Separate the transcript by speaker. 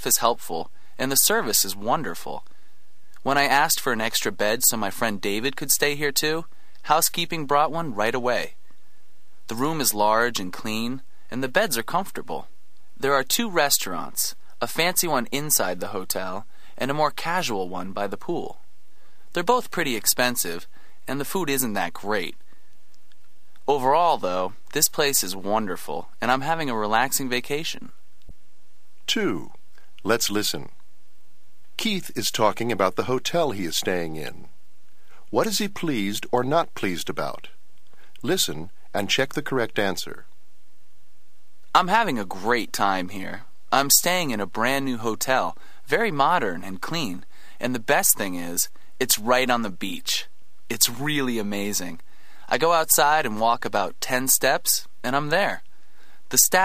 Speaker 1: staff is helpful, and the service is wonderful. When I asked for an extra bed so my friend David could stay here too, housekeeping brought one right away. The room is large and clean, and the beds are comfortable. There are 2 restaurants, a fancy one inside the hotel and a more casual one by the pool. They're both pretty expensive, and the food isn't that great. Overall, though, this place is wonderful, and I'm having a relaxing vacation.
Speaker 2: 2. Let's listen. Keith is talking about the hotel he is staying in. What is he pleased or not pleased about? Listen and check the correct answer.
Speaker 1: I'm having a great time here. I'm staying in a brand new hotel, very modern and clean, and the best thing is, it's right on the beach. It's really amazing. I go outside and walk about 10 steps, and I'm there. The staff